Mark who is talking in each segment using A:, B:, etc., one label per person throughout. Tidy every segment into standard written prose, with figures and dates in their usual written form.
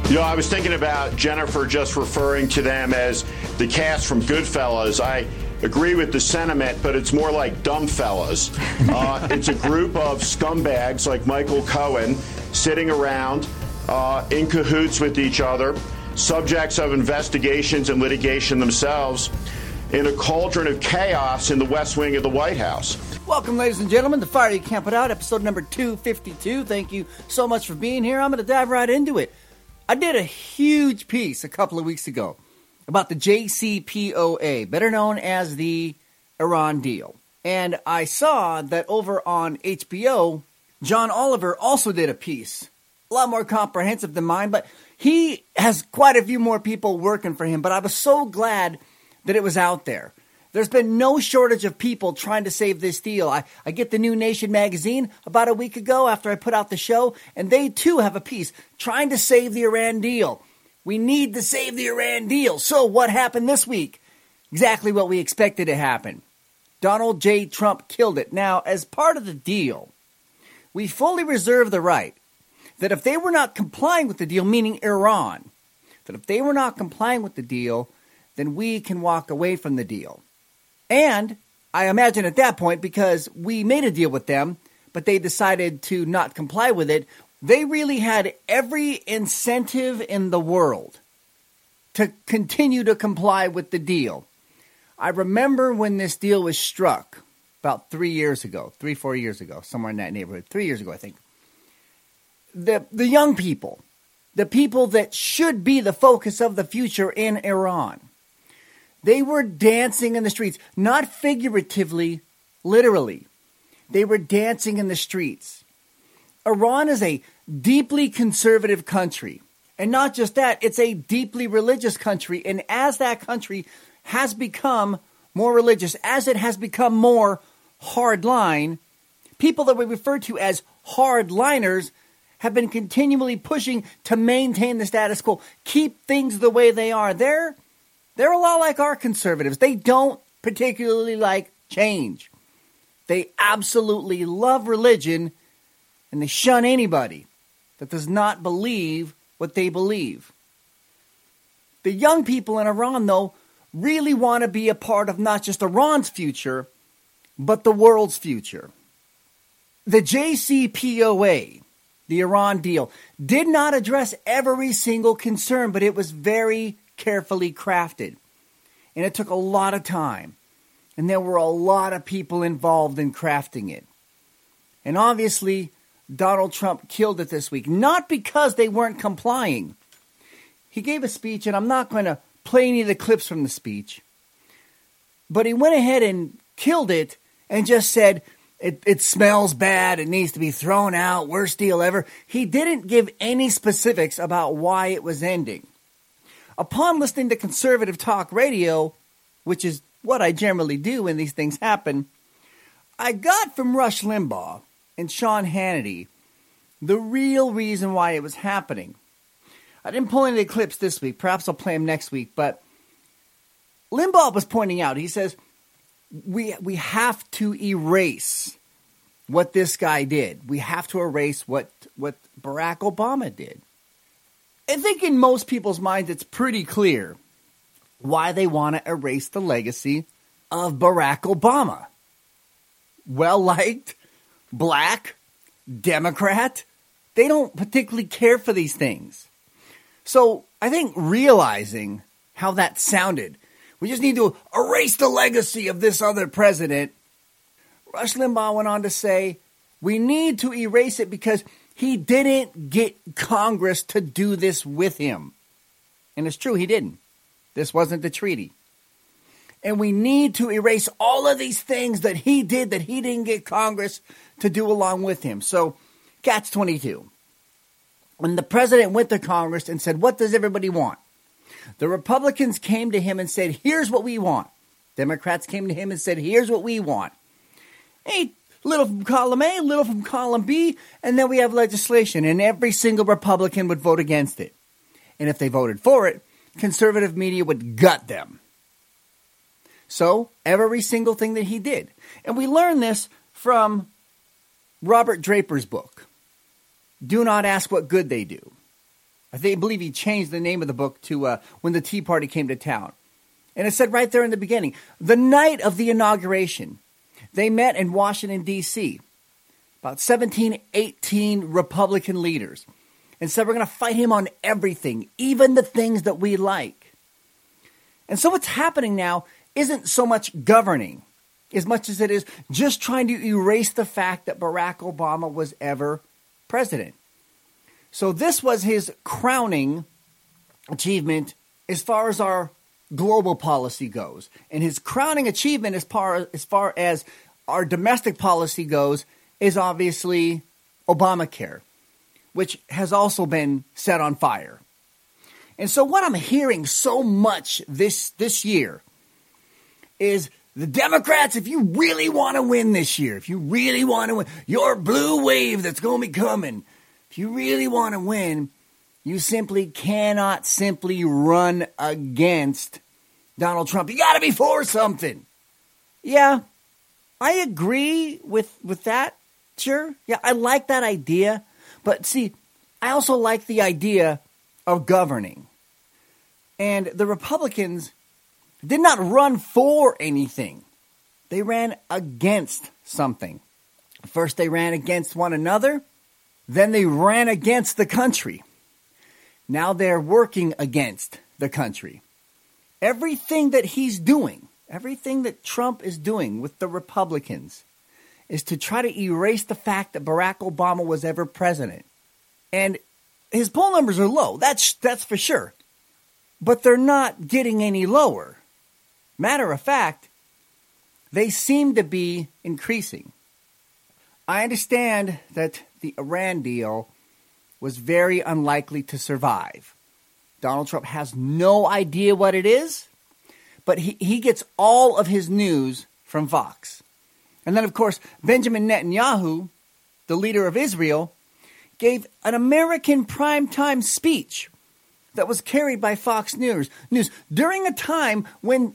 A: I was thinking about Jennifer just referring to them as the cast from Goodfellas. I agree with the sentiment, but it's more like dumb fellas. It's a group of scumbags like Michael Cohen sitting around in cahoots with each other, subjects of investigations and litigation themselves, in a cauldron of chaos in the West Wing of the White House.
B: Welcome, ladies and gentlemen, to Fire You Can't Put Out, episode number 252. Thank you so much for being here. I'm going to dive right into it. I did a huge piece a couple of weeks ago about the JCPOA, better known as the Iran deal. And I saw that over on HBO, John Oliver also did a piece, a lot more comprehensive than mine, but he has quite a few more people working for him. But I was so glad that it was out there. There's been no shortage of people trying to save this deal. I get the New Nation magazine about a week ago after I put out the show, and they too have a piece trying to save the Iran deal. We need to save the Iran deal. So what happened this week? Exactly what we expected to happen. Donald J. Trump killed it. Now, as part of the deal, we fully reserve the right that if they were not complying with the deal, meaning Iran, that if they were not complying with the deal, then we can walk away from the deal. And I imagine at that point, because we made a deal with them, but they decided to not comply with it, they really had every incentive in the world to continue to comply with the deal. I remember when this deal was struck about 4 years ago, somewhere in that neighborhood, 3 years ago, I think. The young people, the people that should be the focus of the future in Iran, they were dancing in the streets, not figuratively, literally. They were dancing in the streets. Iran is a deeply conservative country. And not just that, it's a deeply religious country. And as that country has become more religious, as it has become more hardline, people that we refer to as hardliners have been continually pushing to maintain the status quo, keep things the way they are. They're a lot like our conservatives. They don't particularly like change. They absolutely love religion, and they shun anybody that does not believe what they believe. The young people in Iran, though, really want to be a part of not just Iran's future, but the world's future. The JCPOA, the Iran deal, did not address every single concern, but it was very carefully crafted. And it took a lot of time. And there were a lot of people involved in crafting it. And obviously, Donald Trump killed it this week. Not because they weren't complying. He gave a speech, and I'm not going to play any of the clips from the speech. But he went ahead and killed it and just said, it smells bad, it needs to be thrown out, worst deal ever. He didn't give any specifics about why it was ending. Upon listening to conservative talk radio, which is what I generally do when these things happen, I got from Rush Limbaugh and Sean Hannity the real reason why it was happening. I didn't pull any of the clips this week. Perhaps I'll play them next week. But Limbaugh was pointing out, he says, we have to erase what this guy did. We have to erase what Barack Obama did. I think in most people's minds it's pretty clear why they want to erase the legacy of Barack Obama. Well-liked, black, Democrat. They don't particularly care for these things. So I think realizing how that sounded, we just need to erase the legacy of this other president. Rush Limbaugh went on to say, we need to erase it because he didn't get Congress to do this with him. And it's true, he didn't. This wasn't the treaty. And we need to erase all of these things that he did that he didn't get Congress to do along with him. So, catch-22. When the president went to Congress and said, what does everybody want? The Republicans came to him and said, here's what we want. Democrats came to him and said, here's what we want. Hey, little from column A, little from column B, and then we have legislation, and every single Republican would vote against it. And if they voted for it, conservative media would gut them. So, every single thing that he did. And we learned this from Robert Draper's book, Do Not Ask What Good They Do. believe he changed the name of the book to When the Tea Party Came to Town. And it said right there in the beginning, the night of the inauguration, they met in Washington, D.C., about 17, 18 Republican leaders, and said, we're going to fight him on everything, even the things that we like. And so what's happening now isn't so much governing as much as it is just trying to erase the fact that Barack Obama was ever president. So this was his crowning achievement as far as our global policy goes. And his crowning achievement as far as our domestic policy goes is obviously Obamacare, which has also been set on fire. And so what I'm hearing so much this year is the Democrats, if you really want to win this year, if you really want to win, your blue wave that's going to be coming, if you really want to win, you simply cannot simply run against Donald Trump. You got to be for something. Yeah, I agree with that. Sure. Yeah, I like that idea. But see, I also like the idea of governing. And the Republicans did not run for anything. They ran against something. First, they ran against one another. Then they ran against the country. Now they're working against the country. Everything that he's doing, everything that Trump is doing with the Republicans is to try to erase the fact that Barack Obama was ever president. And his poll numbers are low, that's for sure. But they're not getting any lower. Matter of fact, they seem to be increasing. I understand that the Iran deal was very unlikely to survive. Donald Trump has no idea what it is, but he gets all of his news from Fox. And then, of course, Benjamin Netanyahu, the leader of Israel, gave an American primetime speech that was carried by Fox News during a time when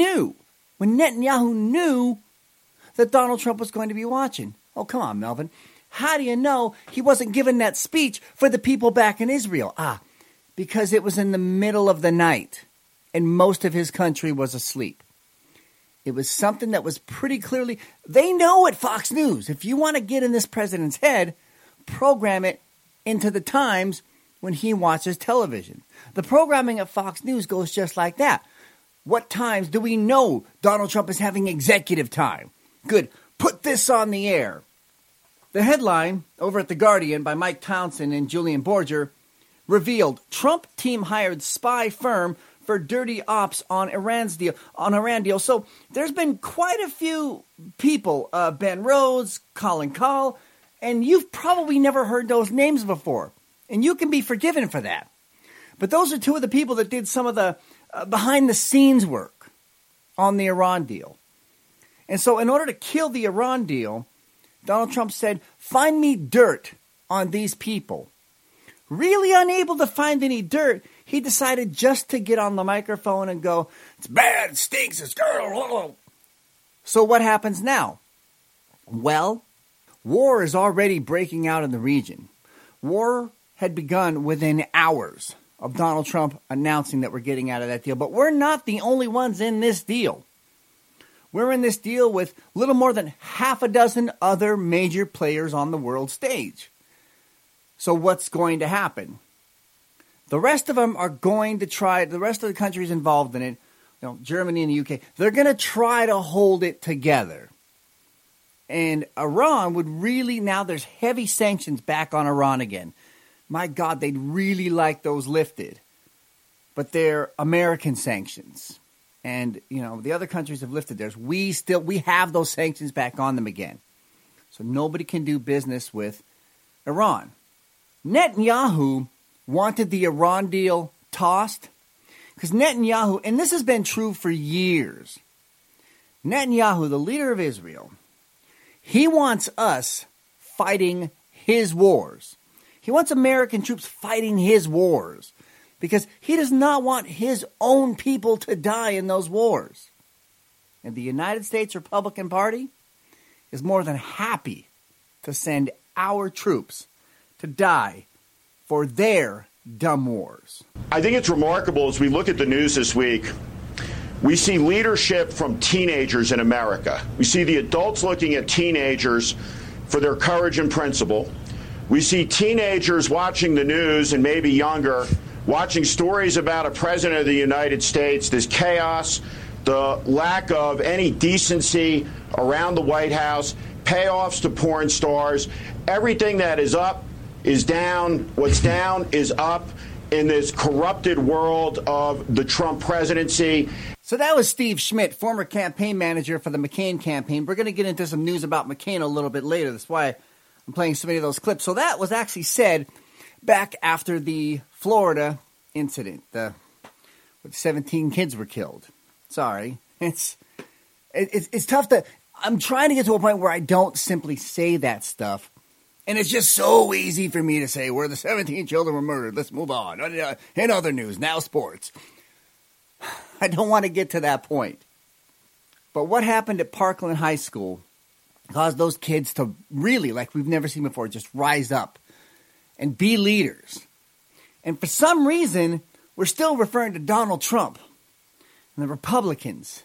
B: Netanyahu knew that Donald Trump was going to be watching. Oh, come on, Melvin. How do you know he wasn't giving that speech for the people back in Israel? Because it was in the middle of the night and most of his country was asleep. It was something that was pretty clearly, they know at Fox News. If you want to get in this president's head, program it into the times when he watches television. The programming at Fox News goes just like that. What times do we know Donald Trump is having executive time? Good. Put this on the air. The headline over at The Guardian by Mike Townsend and Julian Borger revealed Trump team hired spy firm for dirty ops on Iran deal. So there's been quite a few people, Ben Rhodes, Colin Kahl, and you've probably never heard those names before. And you can be forgiven for that. But those are two of the people that did some of the behind-the-scenes work on the Iran deal. And so in order to kill the Iran deal, Donald Trump said, find me dirt on these people. Really unable to find any dirt, he decided just to get on the microphone and go, it's bad, it stinks, it's girl. So what happens now? Well, war is already breaking out in the region. War had begun within hours of Donald Trump announcing that we're getting out of that deal. But we're not the only ones in this deal. We're in this deal with little more than half a dozen other major players on the world stage. So what's going to happen? The rest of them are going to try, the rest of the countries involved in it, Germany and the UK, they're going to try to hold it together. And Iran would really, now there's heavy sanctions back on Iran again. My God, they'd really like those lifted. But they're American sanctions. And, the other countries have lifted theirs. We have those sanctions back on them again. So nobody can do business with Iran. Netanyahu wanted the Iran deal tossed because Netanyahu, and this has been true for years, Netanyahu, the leader of Israel, he wants us fighting his wars. He wants American troops fighting his wars because he does not want his own people to die in those wars. And the United States Republican Party is more than happy to send our troops to die for their dumb wars.
A: I think it's remarkable as we look at the news this week. We see leadership from teenagers in America. We see the adults looking at teenagers for their courage and principle. We see teenagers watching the news and maybe younger, watching stories about a president of the United States, this chaos, the lack of any decency around the White House, payoffs to porn stars. Everything that is up is down. What's down is up in this corrupted world of the Trump presidency.
B: So that was Steve Schmidt, former campaign manager for the McCain campaign. We're going to get into some news about McCain a little bit later. That's why I'm playing so many of those clips. So that was actually said back after the Florida incident, where 17 kids were killed. Sorry. It's tough to... I'm trying to get to a point where I don't simply say that stuff. And it's just so easy for me to say, where the 17 children were murdered. Let's move on. In other news, now sports. I don't want to get to that point. But what happened at Parkland High School caused those kids to really, like we've never seen before, just rise up and be leaders. And for some reason, we're still referring to Donald Trump and the Republicans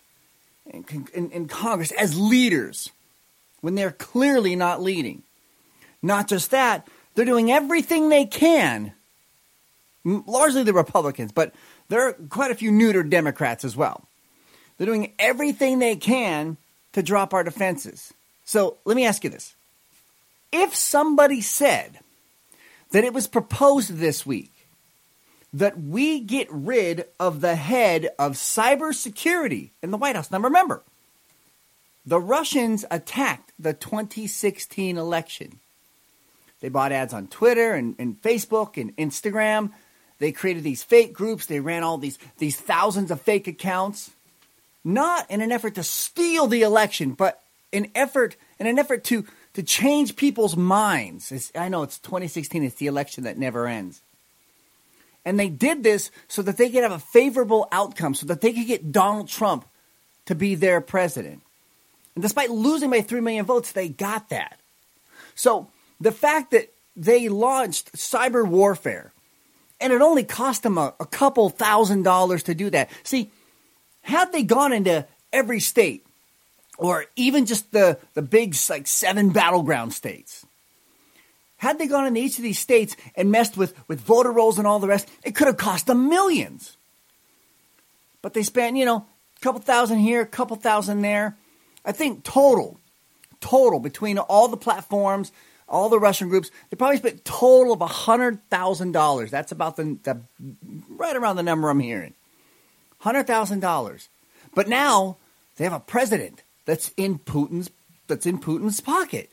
B: in Congress as leaders when they're clearly not leading. Not just that, they're doing everything they can, largely the Republicans, but there are quite a few neuter Democrats as well. They're doing everything they can to drop our defenses. So let me ask you this. If somebody said that it was proposed this week that we get rid of the head of cybersecurity in the White House. Now remember, the Russians attacked the 2016 election. They bought ads on Twitter and Facebook and Instagram. They created these fake groups. They ran all these thousands of fake accounts, not in an effort to steal the election, but in an effort to change people's minds. I know it's 2016. It's the election that never ends. And they did this so that they could have a favorable outcome, so that they could get Donald Trump to be their president. And despite losing by 3 million votes, they got that. So the fact that they launched cyber warfare, and it only cost them a couple $1,000s to do that. See, had they gone into every state, or even just the big, like 7 battleground states, had they gone into each of these states and messed with voter rolls and all the rest, it could have cost them millions. But they spent, a couple thousand here, a couple thousand there. I think total between all the platforms, all the Russian groups, they probably spent total of $100,000. That's about the right around the number I'm hearing. $100,000. But now they have a president that's in Putin's pocket.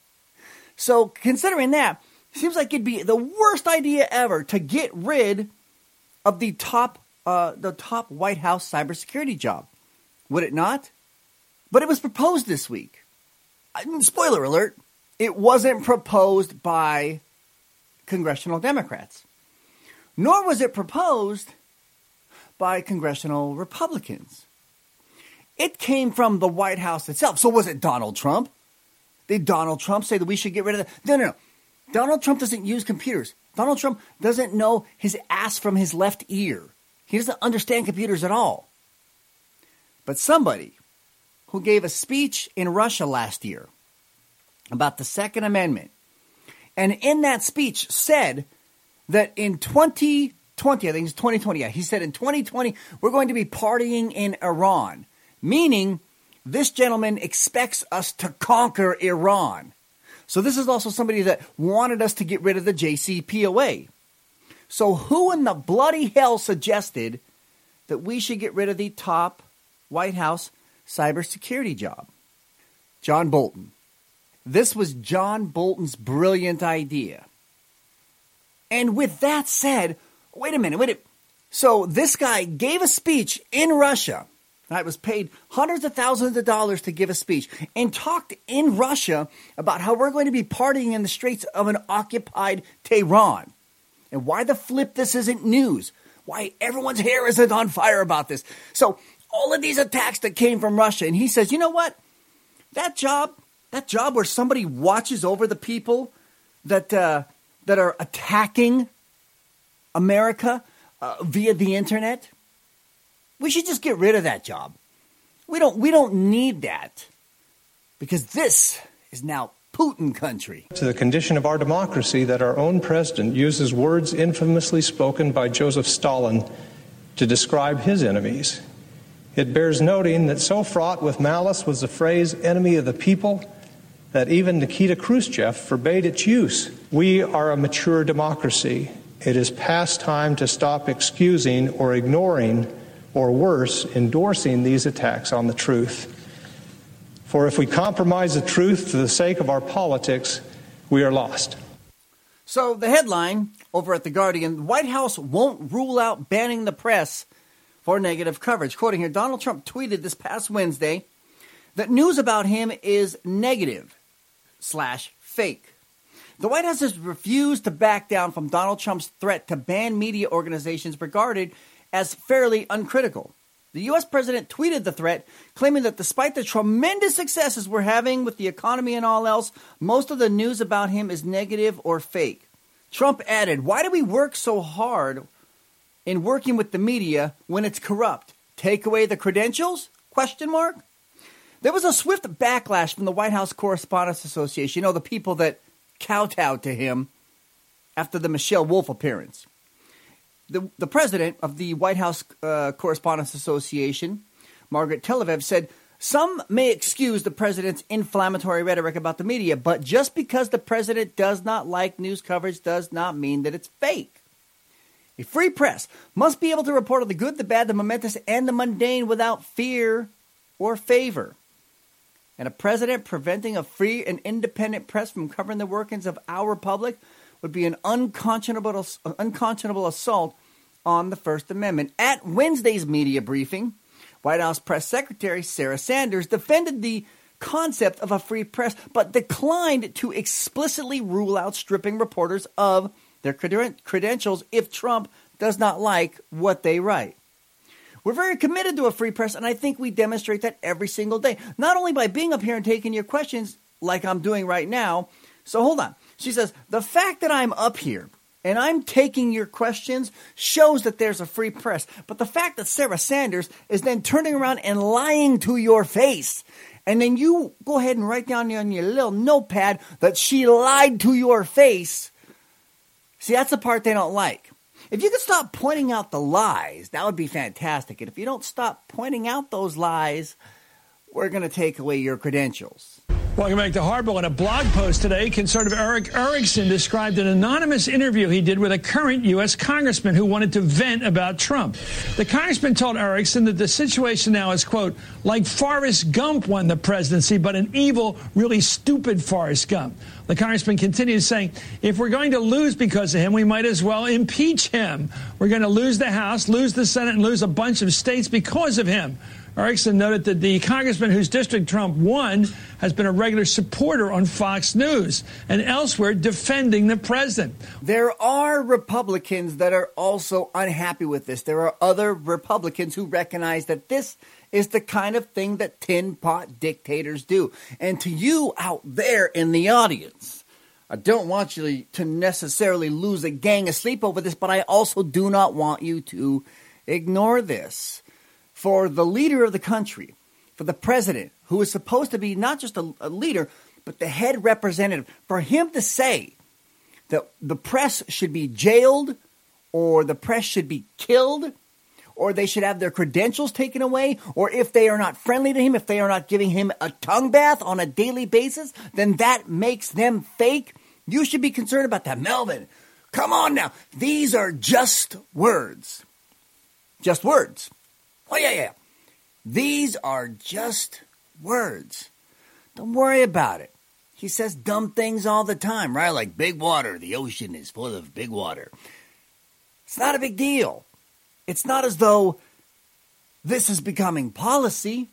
B: So considering that, it seems like it'd be the worst idea ever to get rid of the top White House cybersecurity job. Would it not? But it was proposed this week. Spoiler alert, it wasn't proposed by congressional Democrats. Nor was it proposed by congressional Republicans. It came from the White House itself. So was it Donald Trump? Did Donald Trump say that we should get rid of that? No. Donald Trump doesn't use computers. Donald Trump doesn't know his ass from his left ear. He doesn't understand computers at all. But somebody who gave a speech in Russia last year about the Second Amendment, and in that speech said that in 2020, I think it's 2020, he said in 2020, we're going to be partying in Iran, meaning this gentleman expects us to conquer Iran. So this is also somebody that wanted us to get rid of the JCPOA. So who in the bloody hell suggested that we should get rid of the top White House cybersecurity job? John Bolton. This was John Bolton's brilliant idea. And with that said, wait a minute. So this guy gave a speech in Russia. Right, was paid hundreds of thousands of dollars to give a speech and talked in Russia about how we're going to be partying in the streets of an occupied Tehran. And why the flip this isn't news. Why everyone's hair isn't on fire about this. So all of these attacks that came from Russia. And he says, you know what? That job where somebody watches over the people that are attacking America via the internet? We should just get rid of that job. We don't need that, because this is now Putin country.
C: To the condition of our democracy that our own president uses words infamously spoken by Joseph Stalin to describe his enemies. It bears noting that so fraught with malice was the phrase enemy of the people that even Nikita Khrushchev forbade its use. We are a mature democracy. It is past time to stop excusing or ignoring, or worse, endorsing these attacks on the truth. For if we compromise the truth for the sake of our politics, we are lost.
B: So the headline over at The Guardian, the White House won't rule out banning the press for negative coverage. Quoting here, Donald Trump tweeted this past Wednesday that news about him is negative/fake. The White House has refused to back down from Donald Trump's threat to ban media organizations regarded as fairly uncritical. The U.S. president tweeted the threat, claiming that despite the tremendous successes we're having with the economy and all else, most of the news about him is negative or fake. Trump added, "Why do we work so hard in working with the media when it's corrupt? Take away the credentials? ? There was a swift backlash from the White House Correspondents Association, the people that kowtowed to him after the Michelle Wolf appearance. The president of the White House Correspondents Association, Margaret Televev, said, "Some may excuse the president's inflammatory rhetoric about the media, but just because the president does not like news coverage does not mean that it's fake. A free press must be able to report on the good, the bad, the momentous, and the mundane without fear or favor. And a president preventing a free and independent press from covering the workings of our republic would be an unconscionable assault on the First Amendment." At Wednesday's media briefing, White House Press Secretary Sarah Sanders defended the concept of a free press, but declined to explicitly rule out stripping reporters of their credentials if Trump does not like what they write. "We're very committed to a free press, and I think we demonstrate that every single day, not only by being up here and taking your questions like I'm doing right now." So hold on. She says, "The fact that I'm up here and I'm taking your questions shows that there's a free press. But the fact that Sarah Sanders is then turning around and lying to your face, and then you go ahead and write down on your little notepad that she lied to your face." See, that's the part they don't like. If you could stop pointing out the lies, that would be fantastic. And if you don't stop pointing out those lies, we're going to take away your credentials.
D: Welcome back to Hardball. In a blog post today, conservative Eric Erickson described an anonymous interview he did with a current U.S. congressman who wanted to vent about Trump. The congressman told Erickson that the situation now is, quote, like Forrest Gump won the presidency, but an evil, really stupid Forrest Gump. The congressman continues saying, if we're going to lose because of him, we might as well impeach him. We're going to lose the House, lose the Senate, and lose a bunch of states because of him. Erickson noted that the congressman whose district Trump won has been a regular supporter on Fox News and elsewhere defending the president.
B: There are Republicans that are also unhappy with this. There are other Republicans who recognize that this is the kind of thing that tin pot dictators do. And to you out there in the audience, I don't want you to necessarily lose a gang of sleep over this, but I also do not want you to ignore this. For the leader of the country, for the president, who is supposed to be not just a leader, but the head representative, for him to say that the press should be jailed, or the press should be killed, or they should have their credentials taken away, or if they are not friendly to him, if they are not giving him a tongue bath on a daily basis, then that makes them fake. You should be concerned about that. Melvin, come on now. These are just words. Just words. Oh, yeah. These are just words. Don't worry about it. He says dumb things all the time, right? Like big water. The ocean is full of big water. It's not a big deal. It's not as though this is becoming policy.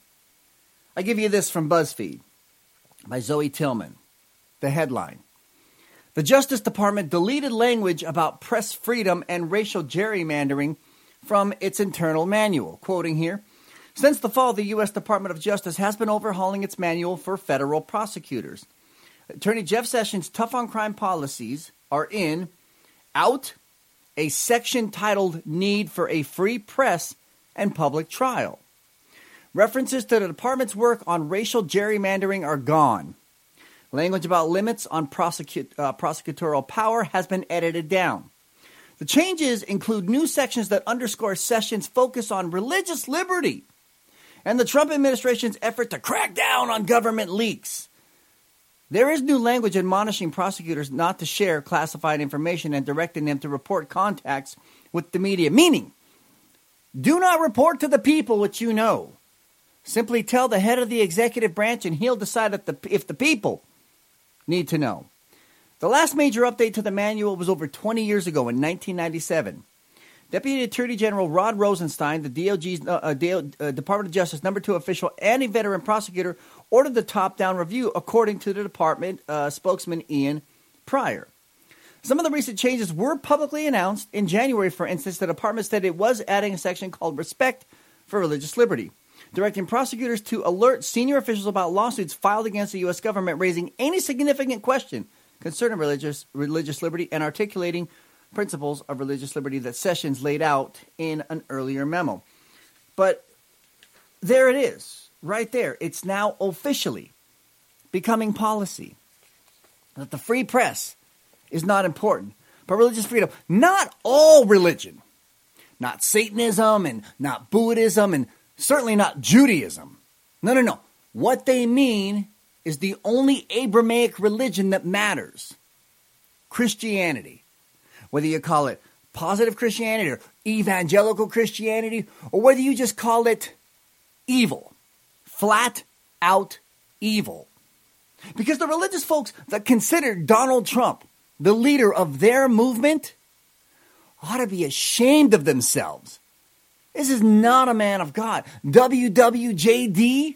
B: I give you this from BuzzFeed by Zoe Tillman. The headline: the Justice Department deleted language about press freedom and racial gerrymandering from its internal manual. Quoting here, since the fall, the U.S. Department of Justice has been overhauling its manual for federal prosecutors. Attorney Jeff Sessions' tough on crime policies are in, out, a section titled Need for a Free Press and Public Trial. References to the department's work on racial gerrymandering are gone. Language about limits on prosecutorial power has been edited down. The changes include new sections that underscore Sessions' focus on religious liberty and the Trump administration's effort to crack down on government leaks. There is new language admonishing prosecutors not to share classified information and directing them to report contacts with the media, meaning, do not report to the people what you know. Simply tell the head of the executive branch and he'll decide if the people need to know. The last major update to the manual was over 20 years ago in 1997. Deputy Attorney General Rod Rosenstein, the DOJ's Department of Justice No. 2 official and a veteran prosecutor, ordered the top-down review, according to the department spokesman Ian Pryor. Some of the recent changes were publicly announced. In January, for instance, the department said it was adding a section called Respect for Religious Liberty, directing prosecutors to alert senior officials about lawsuits filed against the U.S. government raising any significant question concerning religious liberty and articulating principles of religious liberty that Sessions laid out in an earlier memo. But there it is, right there. It's now officially becoming policy that the free press is not important, but religious freedom. Not all religion, not Satanism and not Buddhism and certainly not Judaism. No. What they mean is the only Abrahamic religion that matters. Christianity. Whether you call it positive Christianity or evangelical Christianity, or whether you just call it evil. Flat out evil. Because the religious folks that consider Donald Trump the leader of their movement ought to be ashamed of themselves. This is not a man of God. WWJD?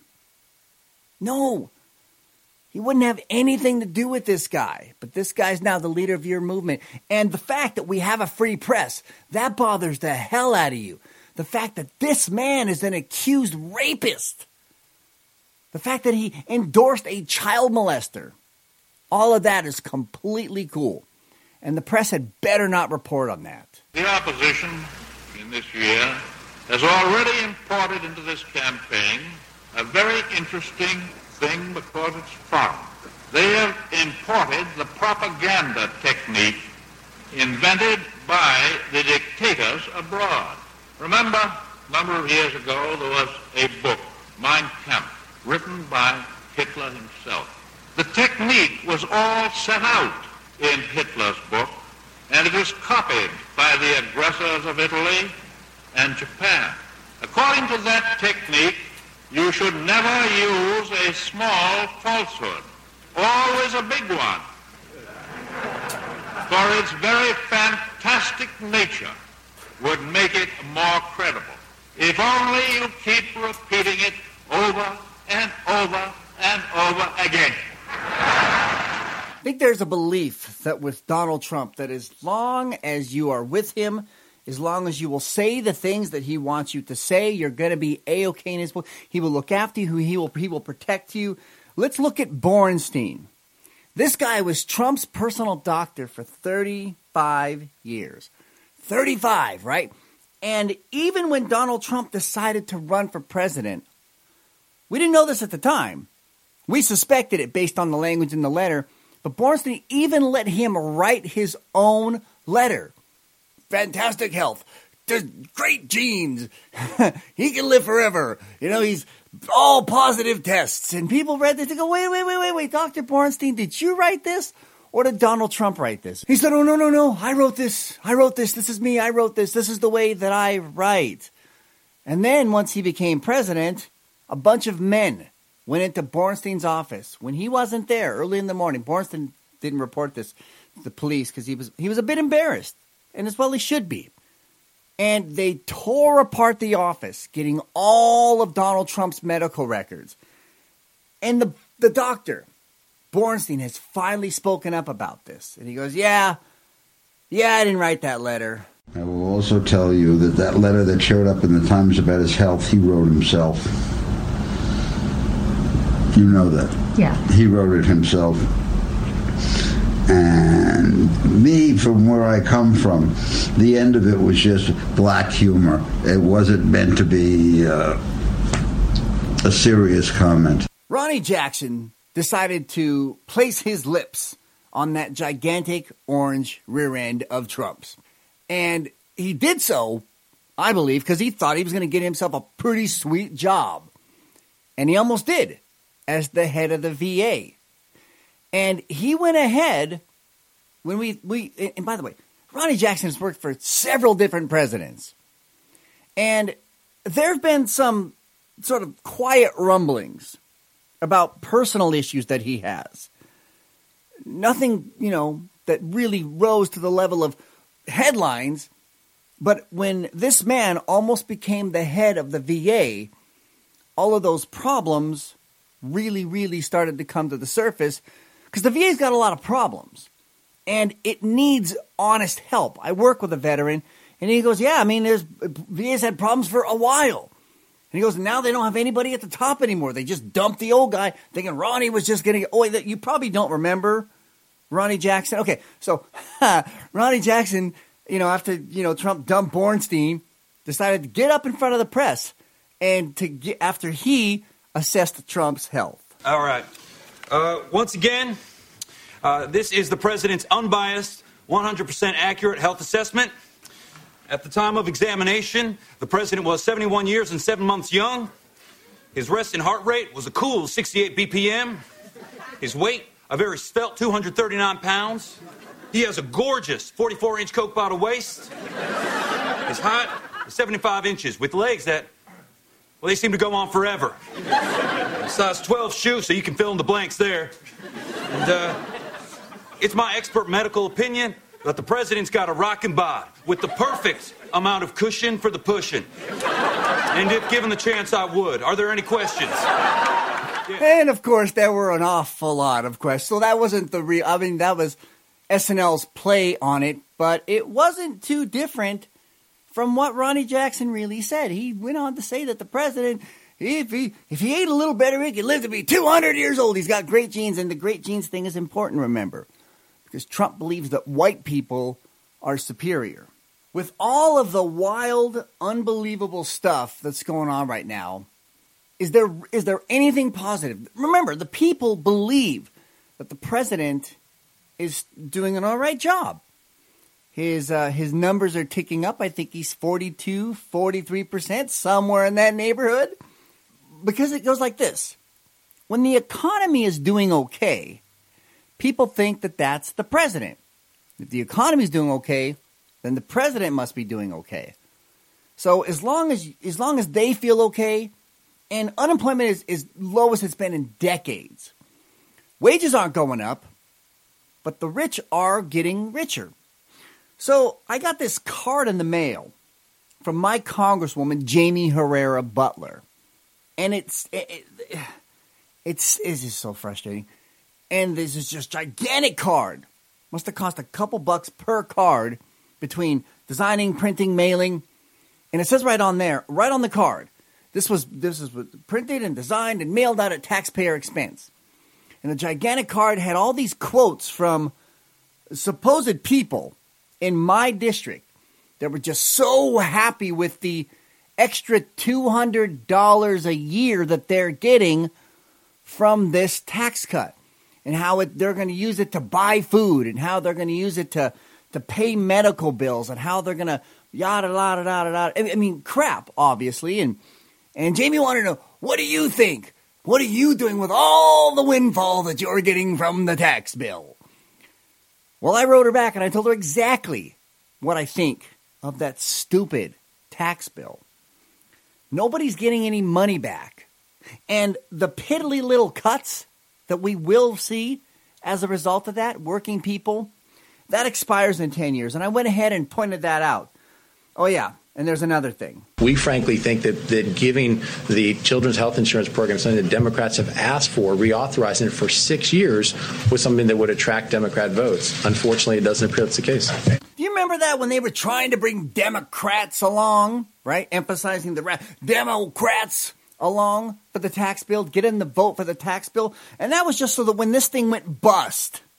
B: No. He wouldn't have anything to do with this guy. But this guy's now the leader of your movement. And the fact that we have a free press, that bothers the hell out of you. The fact that this man is an accused rapist. The fact that he endorsed a child molester. All of that is completely cool. And the press had better not report on that.
E: The opposition in this year has already imported into this campaign a very interesting thing because it's foreign. They have imported the propaganda technique invented by the dictators abroad. Remember, a number of years ago, there was a book, Mein Kampf, written by Hitler himself. The technique was all set out in Hitler's book, and it was copied by the aggressors of Italy and Japan. According to that technique, you should never use a small falsehood, always a big one, for its very fantastic nature would make it more credible. If only you keep repeating it over and over and over again.
B: I think there's a belief that with Donald Trump, that as long as you are with him, as long as you will say the things that he wants you to say, you're going to be A-okay in his book. He will look after you. He will protect you. Let's look at Bornstein. This guy was Trump's personal doctor for 35 years. 35, right? And even when Donald Trump decided to run for president, we didn't know this at the time. We suspected it based on the language in the letter. But Bornstein even let him write his own letter. Fantastic health. There's great genes. He can live forever. You know, he's all positive tests. And people read this and go, wait. Dr. Bornstein, did you write this? Or did Donald Trump write this? He said, oh, no. I wrote this. This is me. I wrote this. This is the way that I write. And then once he became president, a bunch of men went into Bornstein's office. When he wasn't there early in the morning, Bornstein didn't report this to the police because he was a bit embarrassed. And as well he should be. And they tore apart the office, getting all of Donald Trump's medical records. And the doctor, Bornstein, has finally spoken up about this. And he goes, yeah, I didn't write that letter.
F: I will also tell you that letter that showed up in the Times about his health, he wrote himself. You know that.
G: Yeah.
F: He wrote it himself. And me, from where I come from, the end of it was just black humor. It wasn't meant to be a serious comment.
B: Ronny Jackson decided to place his lips on that gigantic orange rear end of Trump's. And he did so, I believe, because he thought he was going to get himself a pretty sweet job. And he almost did, as the head of the VA. And he went ahead when and by the way, Ronny Jackson has worked for several different presidents. And there have been some sort of quiet rumblings about personal issues that he has. Nothing, that really rose to the level of headlines. But when this man almost became the head of the VA, all of those problems really, really started to come to the surface because the VA's got a lot of problems and it needs honest help. I work with a veteran and he goes, VA's had problems for a while. And he goes, now they don't have anybody at the top anymore. They just dumped the old guy thinking Ronny was just going to, you probably don't remember Ronny Jackson. Okay, so Ronny Jackson, after, Trump dumped Bornstein, decided to get up in front of the press and after he assessed Trump's health.
G: All right. Once again, this is the president's unbiased, 100% accurate health assessment. At the time of examination, the president was 71 years and 7 months young. His resting heart rate was a cool 68 BPM. His weight, a very svelte 239 pounds. He has a gorgeous 44-inch Coke bottle waist. His height is 75 inches with legs that, they seem to go on forever. Size 12 shoe, so you can fill in the blanks there. And it's my expert medical opinion that the president's got a rockin' bod with the perfect amount of cushion for the pushing. And if given the chance, I would. Are there any questions? Yeah.
B: And, of course, there were an awful lot of questions. So that wasn't the real... that was SNL's play on it. But it wasn't too different from what Ronny Jackson really said. He went on to say that the president, if he ate a little better, he could live to be 200 years old. He's got great genes, and the great genes thing is important, remember. Because Trump believes that white people are superior. With all of the wild, unbelievable stuff that's going on right now, is there anything positive? Remember, the people believe that the president is doing an all right job. His numbers are ticking up. I think he's 42, 43%, somewhere in that neighborhood. Because it goes like this. When the economy is doing okay, people think that that's the president. If the economy is doing okay, then the president must be doing okay. So as long as they feel okay, and unemployment is as low as it's been in decades, wages aren't going up, but the rich are getting richer. So I got this card in the mail from my Congresswoman, Jamie Herrera Butler. And it's just so frustrating. And this is just gigantic card. Must have cost a couple bucks per card between designing, printing, mailing. And it says right on there, right on the card, this was printed and designed and mailed out at taxpayer expense. And the gigantic card had all these quotes from supposed people in my district that were just so happy with the extra $200 a year that they're getting from this tax cut, and how they're going to use it to buy food, and how they're going to use it to pay medical bills, and how they're going to yada yada yada yada. I mean, crap, obviously. And Jamie wanted to know, what do you think? What are you doing with all the windfall that you're getting from the tax bill? Well, I wrote her back and I told her exactly what I think of that stupid tax bill. Nobody's getting any money back. And the piddly little cuts that we will see as a result of that, working people, that expires in 10 years. And I went ahead and pointed that out. Oh, yeah. And there's another thing.
H: We frankly think that giving the Children's Health Insurance Program, something that Democrats have asked for, reauthorizing it for 6 years, was something that would attract Democrat votes. Unfortunately, it doesn't appear that's the case.
B: Do you remember that when they were trying to bring Democrats along, right? Emphasizing the Democrats along for the tax bill, get in the vote for the tax bill. And that was just so that when this thing went bust,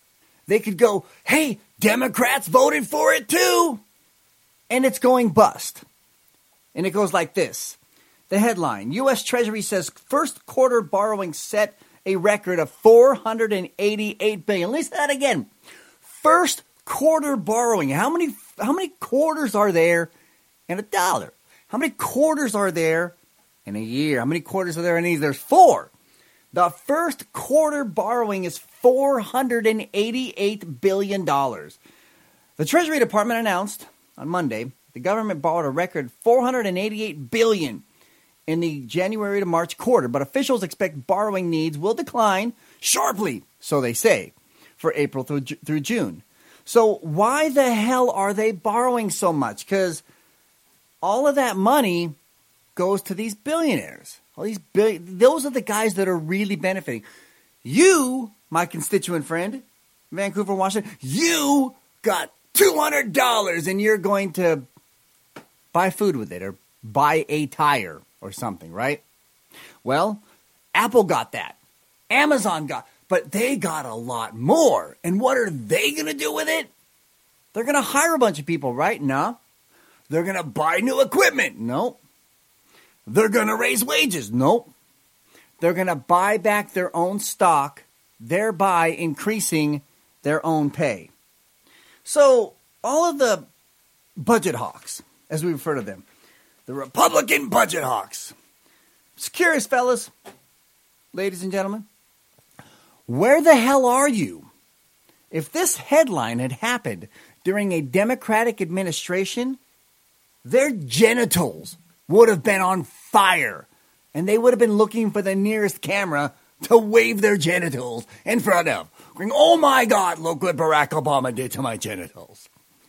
B: they could go, hey, Democrats voted for it too. And it's going bust. And it goes like this. The headline, U.S. Treasury says first quarter borrowing set a record of $488 billion. Listen to that again. First quarter borrowing. How many quarters are there in a dollar? How many quarters are there in a year? How many quarters are there in these? There's 4. The first quarter borrowing is $488 billion. The Treasury Department announced on Monday the government borrowed a record $488 billion in the January to March quarter, but officials expect borrowing needs will decline sharply, so they say, for April through June. So why the hell are they borrowing so much? Because all of that money goes to these billionaires. All these those are the guys that are really benefiting. You, my constituent friend, Vancouver, Washington, you got $200 and you're going to buy food with it or buy a tire or something, right? Well, Apple got that. Amazon got, but they got a lot more. And what are they going to do with it? They're going to hire a bunch of people, right? No. They're going to buy new equipment. No. They're going to raise wages. No. They're going to buy back their own stock, thereby increasing their own pay. So all of the budget hawks, as we refer to them, the Republican budget hawks. Just curious, fellas, ladies and gentlemen, where the hell are you? If this headline had happened during a Democratic administration, their genitals would have been on fire, and they would have been looking for the nearest camera to wave their genitals in front of. Going, oh my God, look what Barack Obama did to my genitals.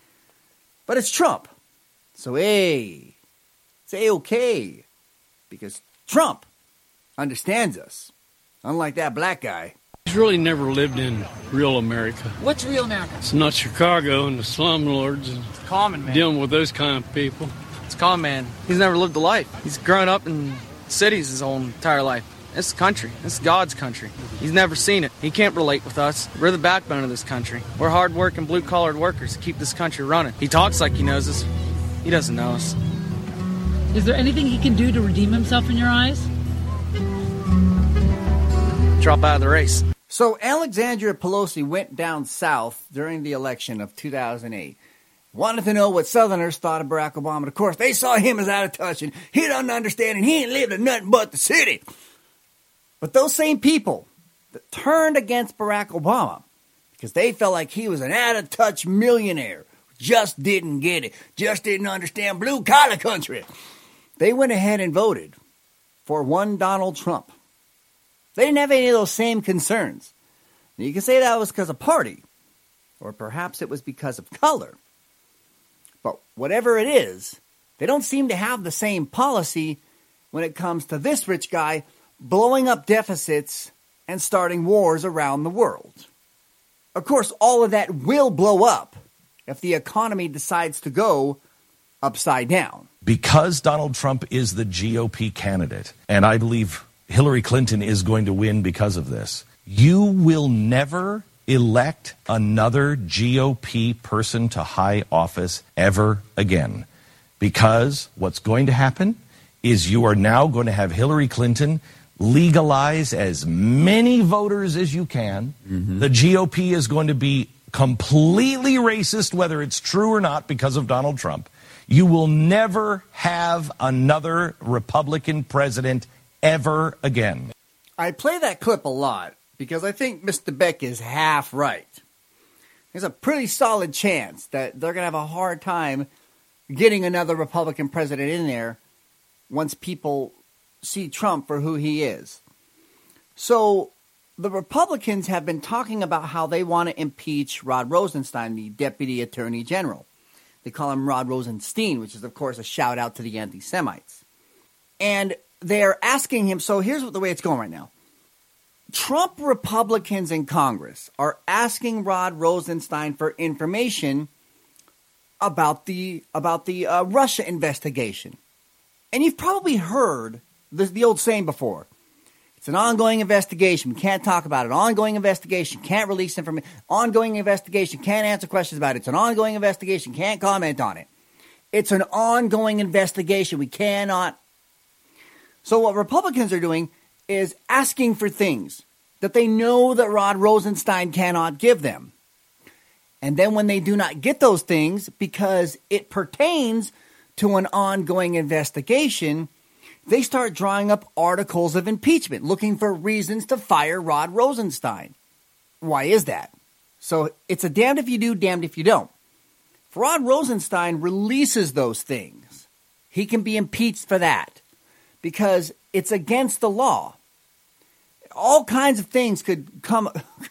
B: But it's Trump. So, hey, say okay, because Trump understands us, unlike that black guy.
I: He's really never lived in real America.
J: What's real America?
I: It's not Chicago and the slumlords and
J: it's common, man.
I: Dealing with those kind of people.
J: It's common, man. He's never lived a life. He's grown up in cities his whole entire life. It's the country. It's God's country. He's never seen it. He can't relate with us. We're the backbone of this country. We're hard-working, blue-collared workers to keep this country running. He talks like he knows us. He doesn't know us.
K: Is there anything he can do to redeem himself in your eyes?
J: Drop out of the race.
B: So Alexandria Pelosi went down south during the election of 2008. Wanted to know what Southerners thought of Barack Obama. Of course, they saw him as out of touch, and he doesn't understand, and he ain't lived in nothing but the city. But those same people that turned against Barack Obama because they felt like he was an out-of-touch millionaire, just didn't get it, just didn't understand blue-collar country, they went ahead and voted for one Donald Trump. They didn't have any of those same concerns. You can say that was because of party, or perhaps it was because of color. But whatever it is, they don't seem to have the same policy when it comes to this rich guy blowing up deficits and starting wars around the world. Of course, all of that will blow up if the economy decides to go upside down.
L: Because Donald Trump is the GOP candidate, and I believe Hillary Clinton is going to win because of this, you will never elect another GOP person to high office ever again. Because what's going to happen is you are now going to have Hillary Clinton legalize as many voters as you can. Mm-hmm. The GOP is going to be completely racist, whether it's true or not, because of Donald Trump. You will never have another Republican president ever again.
B: I play that clip a lot because I think Mr. Beck is half right. There's a pretty solid chance that they're going to have a hard time getting another Republican president in there once people see Trump for who he is. So the Republicans have been talking about how they want to impeach Rod Rosenstein, the Deputy Attorney General. They call him Rod Rosenstein, which is, of course, a shout out to the anti-Semites. And they're asking him, so here's the way it's going right now. Trump Republicans in Congress are asking Rod Rosenstein for information about the Russia investigation. And you've probably heard the old saying before. It's an ongoing investigation. We can't talk about it. Ongoing investigation. Can't release information. Ongoing investigation. Can't answer questions about it. It's an ongoing investigation. Can't comment on it. It's an ongoing investigation. We cannot. So what Republicans are doing is asking for things that they know that Rod Rosenstein cannot give them. And then when they do not get those things because it pertains to an ongoing investigation, they start drawing up articles of impeachment, looking for reasons to fire Rod Rosenstein. Why is that? So it's a damned if you do, damned if you don't. If Rod Rosenstein releases those things, he can be impeached for that because it's against the law. All kinds of things could come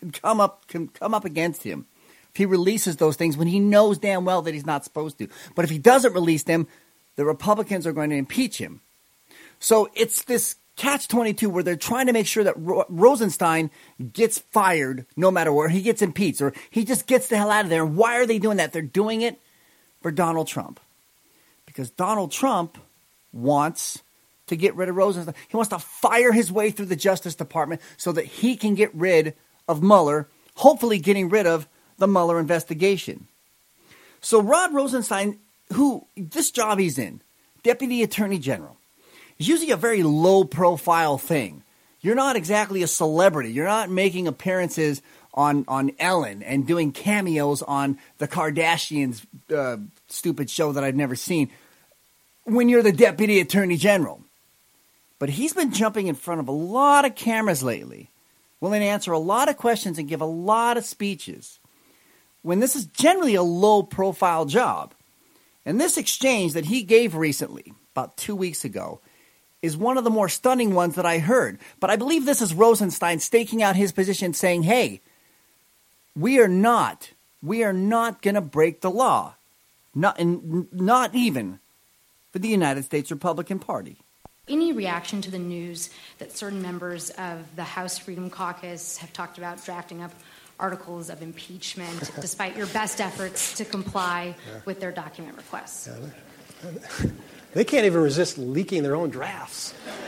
B: up against him if he releases those things when he knows damn well that he's not supposed to. But if he doesn't release them, the Republicans are going to impeach him. So it's this catch-22 where they're trying to make sure that Rosenstein gets fired no matter where. He gets impeached or he just gets the hell out of there. And why are they doing that? They're doing it for Donald Trump. Because Donald Trump wants to get rid of Rosenstein. He wants to fire his way through the Justice Department so that he can get rid of Mueller, hopefully getting rid of the Mueller investigation. So Rod Rosenstein, who this job he's in, Deputy Attorney General, is usually a very low-profile thing. You're not exactly a celebrity. You're not making appearances on Ellen and doing cameos on the Kardashians' stupid show that I've never seen when you're the Deputy Attorney General. But he's been jumping in front of a lot of cameras lately, willing to answer a lot of questions and give a lot of speeches, when this is generally a low-profile job. And this exchange that he gave recently, about 2 weeks ago, is one of the more stunning ones that I heard. But I believe this is Rosenstein staking out his position, saying, hey, we are not going to break the law, not even for the United States Republican Party.
M: Any reaction to the news that certain members of the House Freedom Caucus have talked about drafting up articles of impeachment despite your best efforts to comply with their document requests?
N: They can't even resist leaking their own drafts.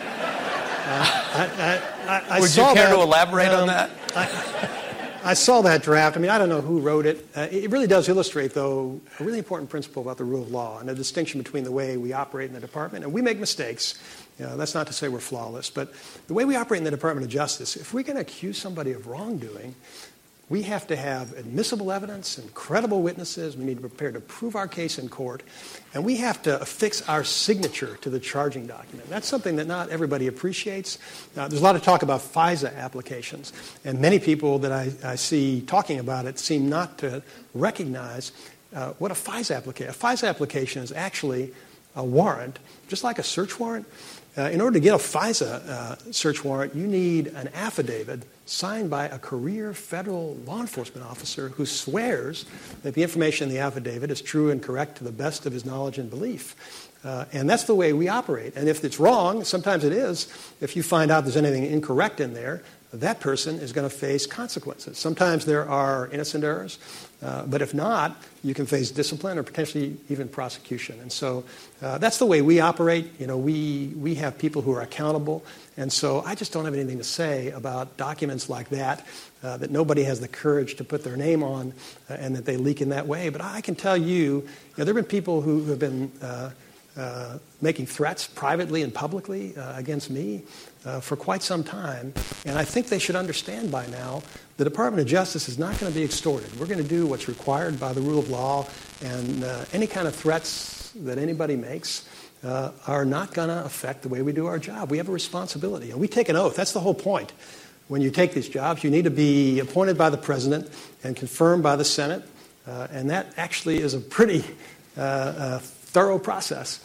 O: Would you care to elaborate on that?
N: I saw that draft. I mean, I don't know who wrote it. It really does illustrate, though, a really important principle about the rule of law and a distinction between the way we operate in the department. And we make mistakes. That's not to say we're flawless. But the way we operate in the Department of Justice, if we're going to accuse somebody of wrongdoing, we have to have admissible evidence and credible witnesses. We need to be prepared to prove our case in court. And we have to affix our signature to the charging document. That's something that not everybody appreciates. There's a lot of talk about FISA applications. And many people that I see talking about it seem not to recognize what a FISA application is. A FISA application is actually a warrant, just like a search warrant. In order to get a FISA search warrant, you need an affidavit signed by a career federal law enforcement officer who swears that the information in the affidavit is true and correct to the best of his knowledge and belief. And that's the way we operate. And if it's wrong, sometimes it is, if you find out there's anything incorrect in there, that person is going to face consequences. Sometimes there are innocent errors, but if not, you can face discipline or potentially even prosecution. And so that's the way we operate. We have people who are accountable. And so I just don't have anything to say about documents like that, that nobody has the courage to put their name on and that they leak in that way. But I can tell you, there have been people who have been making threats privately and publicly against me for quite some time. And I think they should understand by now the Department of Justice is not going to be extorted. We're going to do what's required by the rule of law, and any kind of threats that anybody makes are not going to affect the way we do our job. We have a responsibility, and we take an oath. That's the whole point. When you take these jobs, you need to be appointed by the President and confirmed by the Senate, and that actually is a pretty thorough process.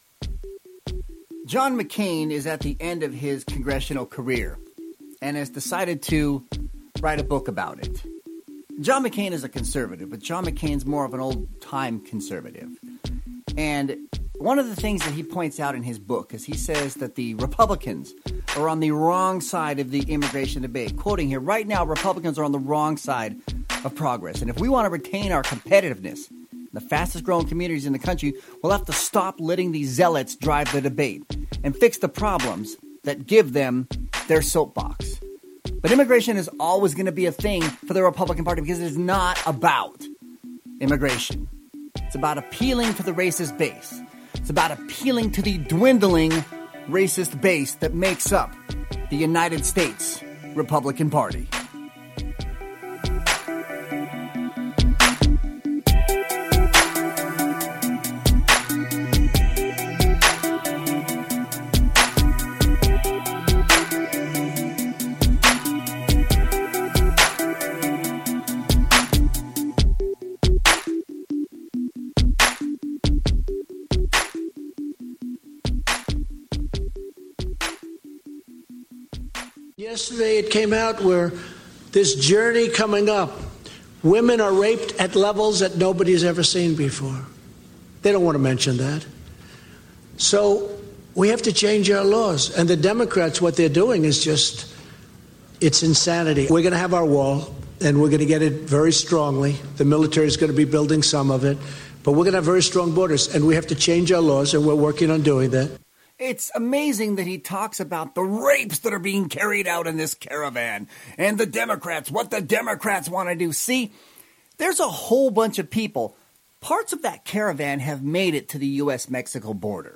B: John McCain is at the end of his congressional career and has decided to write a book about it. John McCain is a conservative, but John McCain's more of an old-time conservative. And one of the things that he points out in his book is he says that the Republicans are on the wrong side of the immigration debate. Quoting here, right now, Republicans are on the wrong side of progress. And if we want to retain our competitiveness, the fastest growing communities in the country, will have to stop letting these zealots drive the debate and fix the problems that give them their soapbox. But immigration is always going to be a thing for the Republican Party because it is not about immigration. It's about appealing to the racist base. It's about appealing to the dwindling racist base that makes up the United States Republican Party.
P: Yesterday it came out where this journey coming up, women are raped at levels that nobody's ever seen before. They don't want to mention that. So we have to change our laws. And the Democrats, what they're doing is just, it's insanity. We're going to have our wall, and we're going to get it very strongly. The military is going to be building some of it. But we're going to have very strong borders, and we have to change our laws, and we're working on doing that.
B: It's amazing that he talks about the rapes that are being carried out in this caravan and the Democrats, what the Democrats want to do. See, there's a whole bunch of people. Parts of that caravan have made it to the U.S.-Mexico border.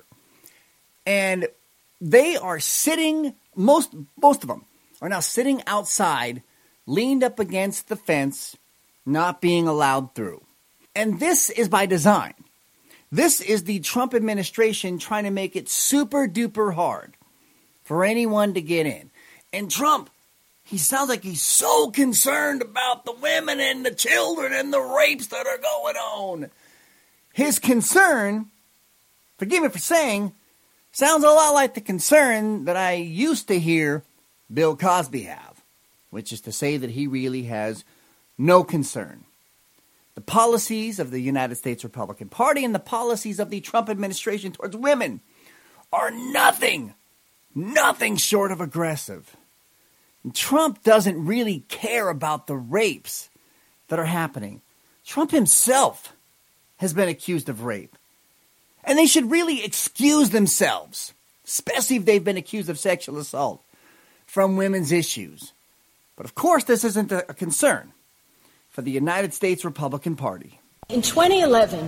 B: And they are sitting, most of them are now sitting outside, leaned up against the fence, not being allowed through. And this is by design. This is the Trump administration trying to make it super duper hard for anyone to get in. And Trump, he sounds like he's so concerned about the women and the children and the rapes that are going on. His concern, forgive me for saying, sounds a lot like the concern that I used to hear Bill Cosby have, which is to say that he really has no concern. The policies of the United States Republican Party and the policies of the Trump administration towards women are nothing short of aggressive. And Trump doesn't really care about the rapes that are happening. Trump himself has been accused of rape. And they should really excuse themselves, especially if they've been accused of sexual assault, from women's issues. But of course, this isn't a concern for the United States Republican Party.
Q: In 2011,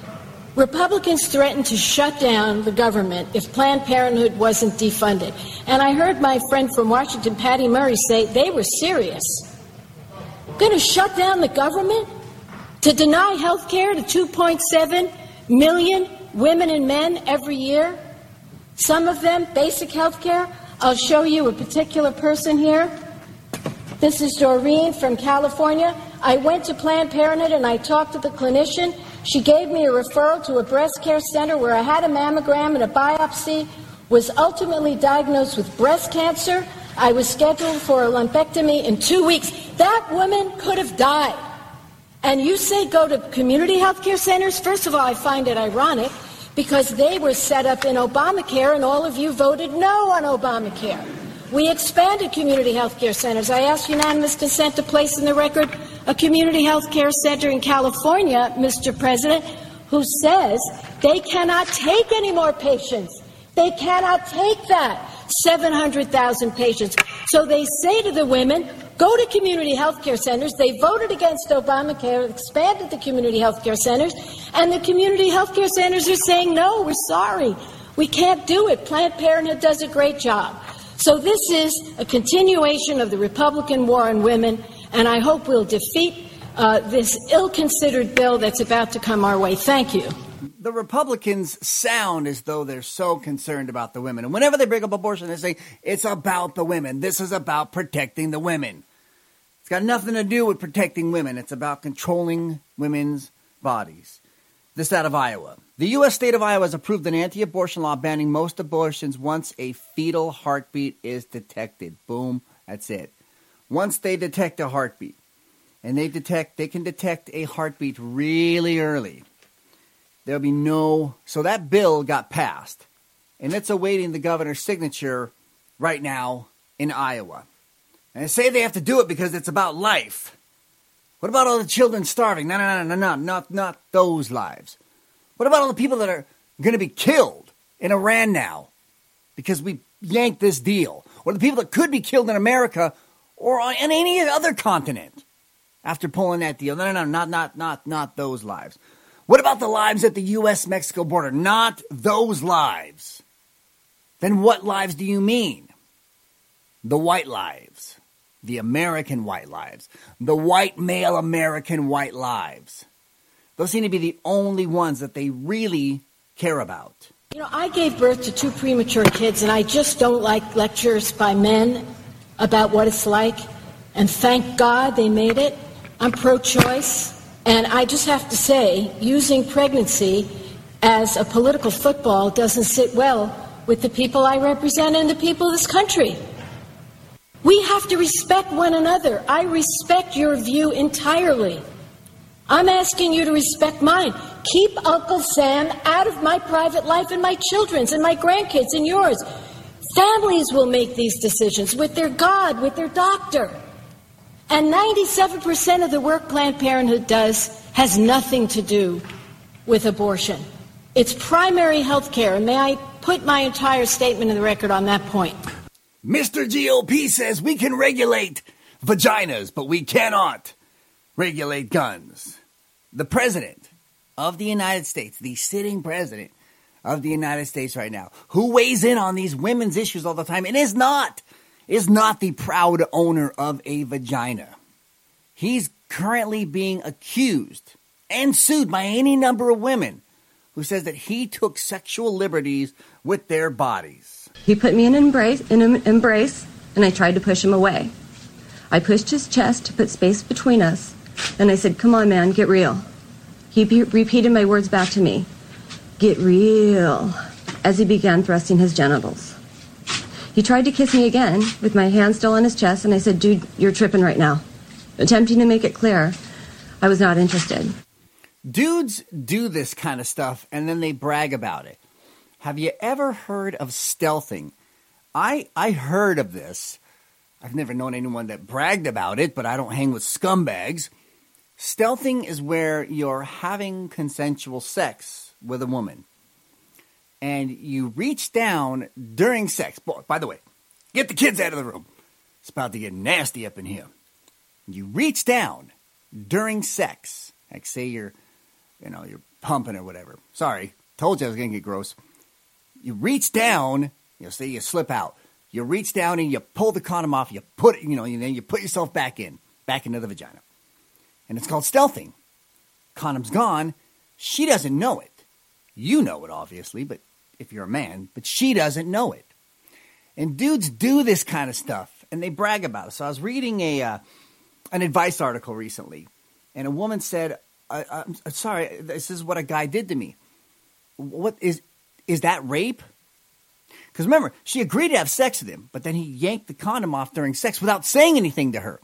Q: Republicans threatened to shut down the government if Planned Parenthood wasn't defunded. And I heard my friend from Washington, Patty Murray, say they were serious. Going to shut down the government? To deny health care to 2.7 million women and men every year? Some of them basic health care? I'll show you a particular person here. This is Doreen from California. I went to Planned Parenthood and I talked to the clinician. She gave me a referral to a breast care center where I had a mammogram and a biopsy, was ultimately diagnosed with breast cancer. I was scheduled for a lumpectomy in 2 weeks. That woman could have died. And you say go to community health care centers? First of all, I find it ironic because they were set up in Obamacare and all of you voted no on Obamacare. We expanded community health care centers. I asked unanimous consent to place in the record a community health care center in California, Mr. President, who says they cannot take any more patients. They cannot take that, 700,000 patients. So they say to the women, go to community health care centers. They voted against Obamacare, expanded the community health care centers, and the community health care centers are saying, no, we're sorry. We can't do it. Planned Parenthood does a great job. So this is a continuation of the Republican war on women, and I hope we'll defeat this ill-considered bill that's about to come our way. Thank you.
B: The Republicans sound as though they're so concerned about the women. And whenever they bring up abortion, they say, it's about the women. This is about protecting the women. It's got nothing to do with protecting women. It's about controlling women's bodies. This out of Iowa. The U.S. state of Iowa has approved an anti-abortion law banning most abortions once a fetal heartbeat is detected. Boom, that's it. Once they detect a heartbeat, and they can detect a heartbeat really early, there'll be no... So that bill got passed, and it's awaiting the governor's signature right now in Iowa. And they say they have to do it because it's about life. What about all the children starving? No, not those lives. What about all the people that are going to be killed in Iran now because we yanked this deal? or the people that could be killed in America or on any other continent after pulling that deal. No, not those lives. What about the lives at the U.S.-Mexico border? Not those lives. Then what lives do you mean? The white lives. The American white lives. The white male American white lives. Those seem to be the only ones that they really care about.
Q: You know, I gave birth to 2 premature kids, and I just don't like lectures by men about what it's like. And thank God they made it. I'm pro-choice. And I just have to say, using pregnancy as a political football doesn't sit well with the people I represent and the people of this country. We have to respect one another. I respect your view entirely. I'm asking you to respect mine. Keep Uncle Sam out of my private life and my children's and my grandkids and yours. Families will make these decisions with their God, with their doctor. And 97% of the work Planned Parenthood does has nothing to do with abortion. It's primary health care, and may I put my entire statement in the record on that point.
B: Mr. GOP says we can regulate vaginas, but we cannot regulate guns. The president of the United States, the sitting president of the United States right now, who weighs in on these women's issues all the time and is not the proud owner of a vagina. He's currently being accused and sued by any number of women who says that he took sexual liberties with their bodies.
R: He put me in an embrace, and I tried to push him away. I pushed his chest to put space between us, and I said, "Come on, man, get real." He repeated my words back to me, "Get real," as he began thrusting his genitals. He tried to kiss me again with my hand still on his chest, and I said, "Dude, you're tripping right now," attempting to make it clear I was not interested.
B: Dudes do this kind of stuff, and then they brag about it. Have you ever heard of stealthing? I heard of this. I've never known anyone that bragged about it, but I don't hang with scumbags. Stealthing is where you're having consensual sex with a woman, and you reach down during sex. By the way, get the kids out of the room. It's about to get nasty up in here. You reach down during sex, like say you're pumping or whatever. Sorry, told you I was going to get gross. You reach down, say you slip out. You reach down and you pull the condom off. You put it, and then you put yourself back into the vagina. And it's called stealthing. Condom's gone. She doesn't know it. You know it, obviously, but if you're a man, but she doesn't know it. And dudes do this kind of stuff, and they brag about it. So I was reading an advice article recently, and a woman said, I'm sorry, this is what a guy did to me. What is that rape? Because remember, she agreed to have sex with him, but then he yanked the condom off during sex without saying anything to her.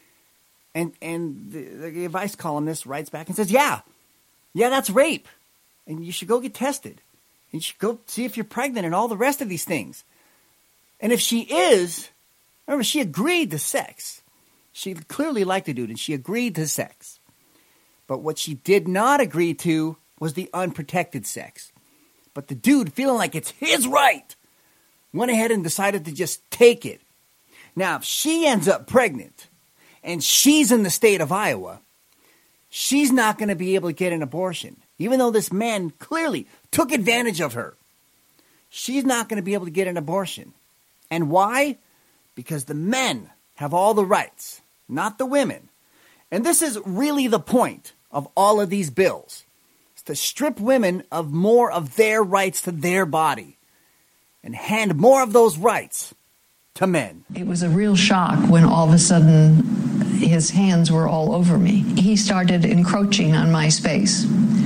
B: And the advice columnist writes back and says, yeah, that's rape. And you should go get tested. And you should go see if you're pregnant and all the rest of these things. And if she is, remember, she agreed to sex. She clearly liked the dude, and she agreed to sex. But what she did not agree to was the unprotected sex. But the dude, feeling like it's his right, went ahead and decided to just take it. Now, if she ends up pregnant and she's in the state of Iowa, she's not going to be able to get an abortion. Even though this man clearly took advantage of her, she's not going to be able to get an abortion. And why? Because the men have all the rights, not the women. And this is really the point of all of these bills. It's to strip women of more of their rights to their body and hand more of those rights to men.
S: It was a real shock when all of a sudden his hands were all over me. He started encroaching on my space.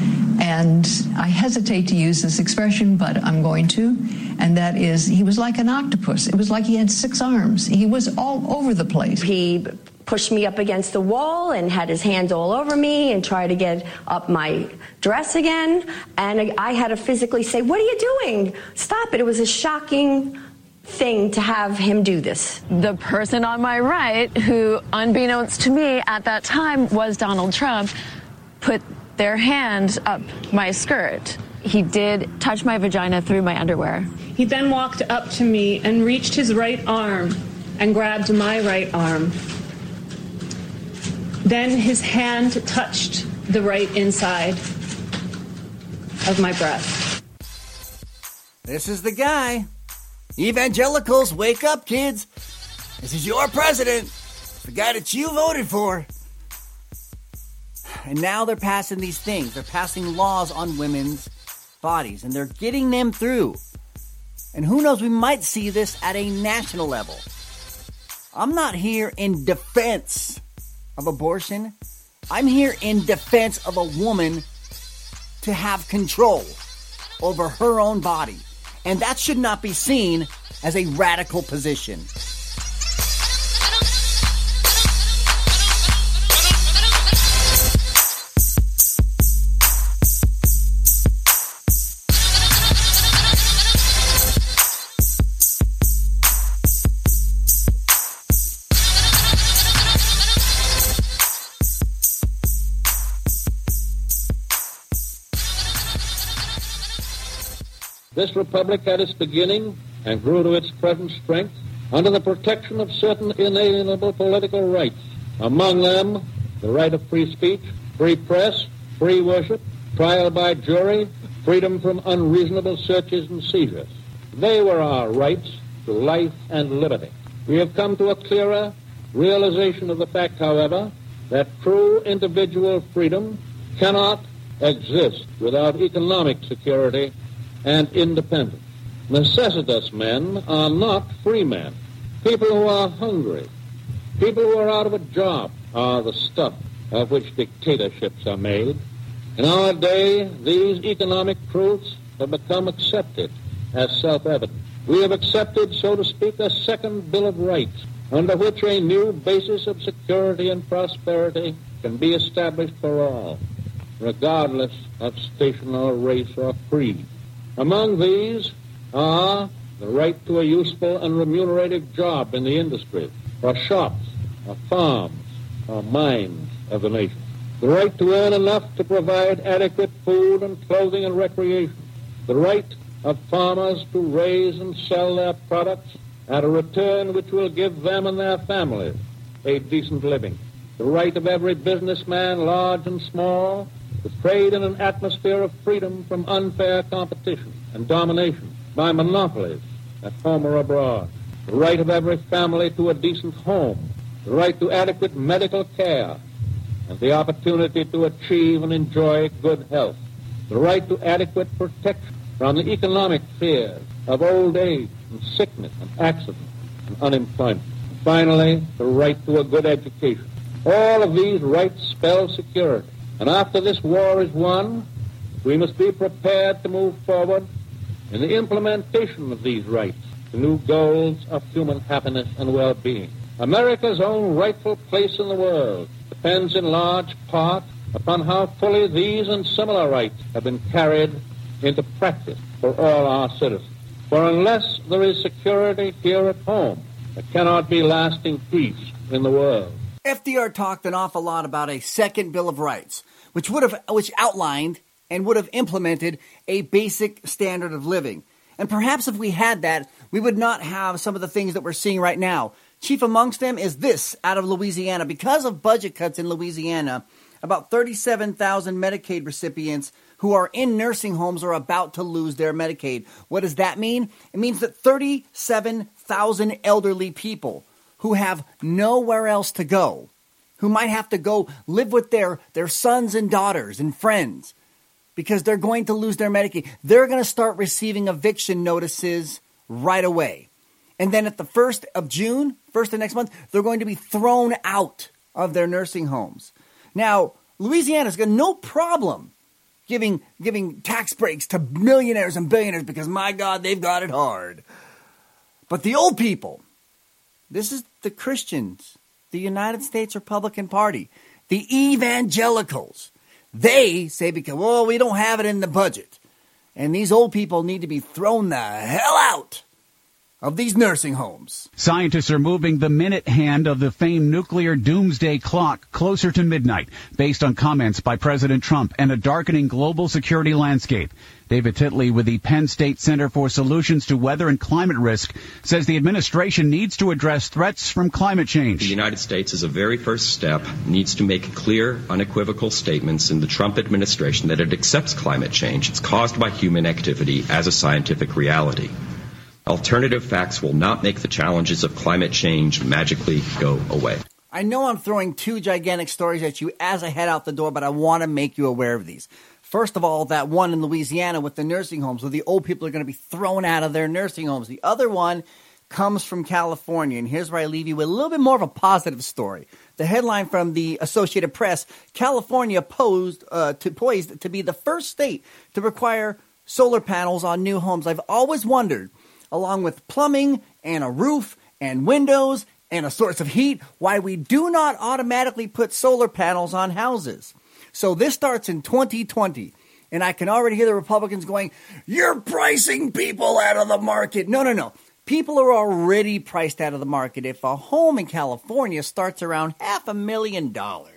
S: And I hesitate to use this expression, but I'm going to. And that is, he was like an octopus. It was like he had 6 arms. He was all over the place.
T: He pushed me up against the wall and had his hands all over me and tried to get up my dress again. And I had to physically say, "What are you doing? Stop it." It was a shocking thing to have him do this.
U: The person on my right, who unbeknownst to me at that time was Donald Trump, put their hand up my skirt. he did touch my vagina through my underwear.
A: He then walked up to me and reached his right arm and grabbed my right arm. Then his hand touched the right inside of my breast.
B: This is the guy. Evangelicals, wake up, kids. This is your president, the guy that you voted for. And now they're passing these things. They're passing laws on women's bodies, and they're getting them through. And who knows, we might see this at a national level. I'm not here in defense of abortion. I'm here in defense of a woman to have control over her own body. And that should not be seen as a radical position.
V: This republic had its beginning and grew to its present strength under the protection of certain inalienable political rights, among them the right of free speech, free press, free worship, trial by jury, freedom from unreasonable searches and seizures. They were our rights to life and liberty. We have come to a clearer realization of the fact, however, that true individual freedom cannot exist without economic security and independence. Necessitous men are not free men. People who are hungry, people who are out of a job are the stuff of which dictatorships are made. In our day, these economic truths have become accepted as self-evident. We have accepted, so to speak, a second Bill of Rights, under which a new basis of security and prosperity can be established for all, regardless of station or race or creed. Among these are the right to a useful and remunerative job in the industry, or shops, or farms, or mines of the nation. The right to earn enough to provide adequate food and clothing and recreation. The right of farmers to raise and sell their products at a return which will give them and their families a decent living. The right of every businessman, large and small, to trade in an atmosphere of freedom from unfair competition and domination by monopolies at home or abroad. The right of every family to a decent home. The right to adequate medical care and the opportunity to achieve and enjoy good health. The right to adequate protection from the economic fears of old age and sickness and accident and unemployment. And finally, the right to a good education. All of these rights spell security. And after this war is won, we must be prepared to move forward in the implementation of these rights to new goals of human happiness and well-being. America's own rightful place in the world depends in large part upon how fully these and similar rights have been carried into practice for all our citizens. For unless there is security here at home, there cannot be lasting peace in the world.
B: FDR talked an awful lot about a second Bill of Rights, which outlined and would have implemented a basic standard of living. And perhaps if we had that, we would not have some of the things that we're seeing right now. Chief amongst them is this out of Louisiana. Because of budget cuts in Louisiana, about 37,000 Medicaid recipients who are in nursing homes are about to lose their Medicaid. What does that mean? It means that 37,000 elderly people who have nowhere else to go, who might have to go live with their sons and daughters and friends because they're going to lose their Medicaid. They're going to start receiving eviction notices right away. And then at the 1st of June, 1st of next month, they're going to be thrown out of their nursing homes. Now, Louisiana's got no problem giving tax breaks to millionaires and billionaires because, my God, they've got it hard. But the old people, this is the Christians, the United States Republican Party, the evangelicals. They say because, well, we don't have it in the budget. And these old people need to be thrown the hell out. of these nursing homes.
C: Scientists are moving the minute hand of the famed nuclear doomsday clock closer to midnight, based on comments by President Trump and a darkening global security landscape. David Titley with the Penn State Center for Solutions to Weather and Climate Risk says the administration needs to address threats from climate change.
D: The United States, as a very first step, needs to make clear, unequivocal statements in the Trump administration that it accepts climate change. It's caused by human activity as a scientific reality. Alternative facts will not make the challenges of climate change magically go away.
B: I know I'm throwing two gigantic stories at you as I head out the door, but I want to make you aware of these. First of all, that one in Louisiana with the nursing homes, where the old people are going to be thrown out of their nursing homes. The other one comes from California, and here's where I leave you with a little bit more of a positive story. The headline from the Associated Press, California poised to be the first state to require solar panels on new homes. I've always wondered, along with plumbing and a roof and windows and a source of heat, why we do not automatically put solar panels on houses. So this starts in 2020, and I can already hear the Republicans going, "You're pricing people out of the market." No. People are already priced out of the market. If a home in California starts around $500,000,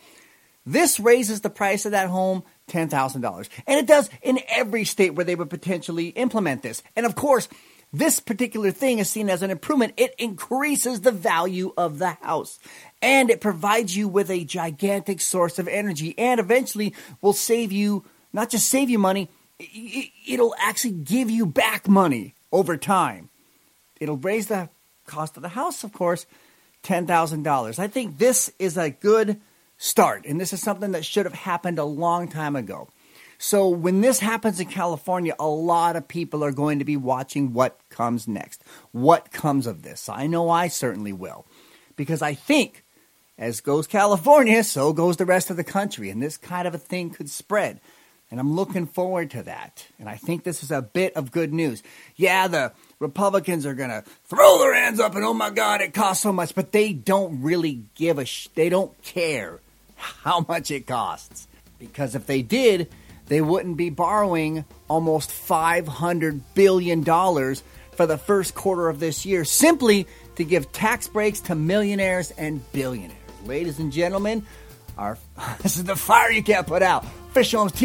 B: this raises the price of that home $10,000. And it does in every state where they would potentially implement this. And of course, this particular thing is seen as an improvement. It increases the value of the house. And it provides you with a gigantic source of energy. And eventually will save you, not just save you money, it'll actually give you back money over time. It'll raise the cost of the house, of course, $10,000. I think this is a good start. And this is something that should have happened a long time ago. So when this happens in California, a lot of people are going to be watching what comes next. What comes of this? I know I certainly will. Because I think, as goes California, so goes the rest of the country. And this kind of a thing could spread. And I'm looking forward to that. And I think this is a bit of good news. Yeah, the Republicans are going to throw their hands up and, oh my God, it costs so much. But they don't really give they don't care how much it costs. Because if they did, they wouldn't be borrowing almost $500 billion for the first quarter of this year simply to give tax breaks to millionaires and billionaires. Ladies and gentlemen, this is the fire you can't put out. Official homes,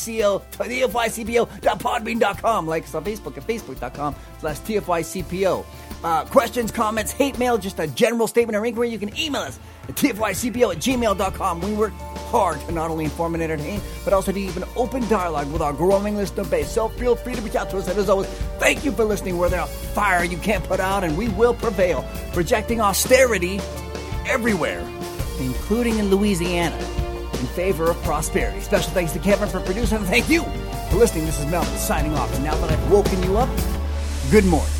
B: TFYCPO.podbean.com. Like us on Facebook at Facebook.com/TFYCPO. Questions, comments, hate mail, just a general statement or inquiry, you can email us at TFYCPO@gmail.com. We work hard to not only inform and entertain, but also to even open dialogue with our growing listener base. So feel free to reach out to us. And as always, thank you for listening. We're the fire you can't put out, and we will prevail, projecting austerity everywhere, including in Louisiana, in favor of prosperity. Special thanks to Kevin for producing, and thank you for listening. This is Melvin signing off. And now that I've woken you up, good morning.